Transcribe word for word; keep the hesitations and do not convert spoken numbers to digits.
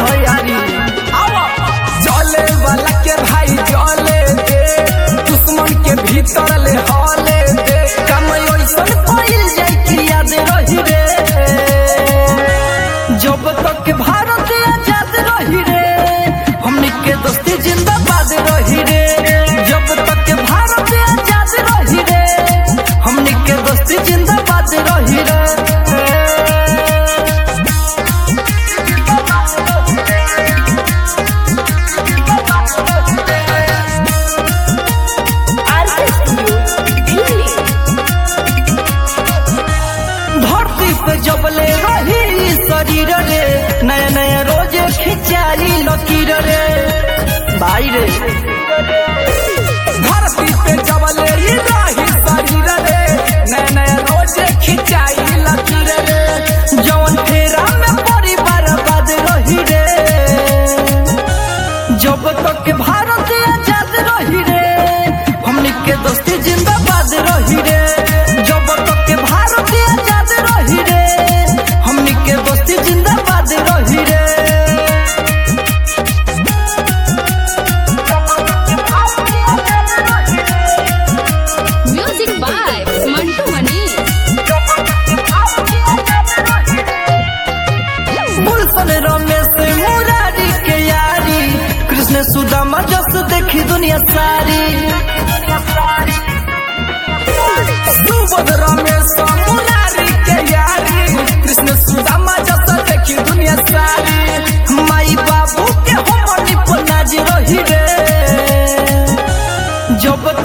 हो यारी जले वाला के भाई जले दे दुश्मन के भीतर ले हले दे काम ऐसन कोइल जाय कि याद रही रे जब तक भारत आजाद रही रे हमनी के दोस्ती जिंदाबाद रही रे जब तक भारत आजाद रही रे हमनी के दोस्ती जिंदाबाद रही रे जबले रही शरीर रे नया नया रोज खिंचाई लकीर रे भाई रे धरती पे जबले रही शरीर रे नया नया रोज खिंचाई लकीर रे जौन फेरा में परिवार बाद रही रे जब तक भारत आजाद रही रे हमनी के दोस्ती जिंदाबाद रही रे जब तक भारत आजाद रही रे हमनी के दोस्ती जिंदाबाद रही रे म्यूजिक बाय मंटू मनी गुलशन रमेश मुरारी के यारी कृष्ण सुदामा जस देखी दुनिया सारी सुबोध रमेश मुरारी के यारी कृष्ण सुदामा जस देखी दुनिया सारी माई बाबू के हमनी पनाज रही रे जब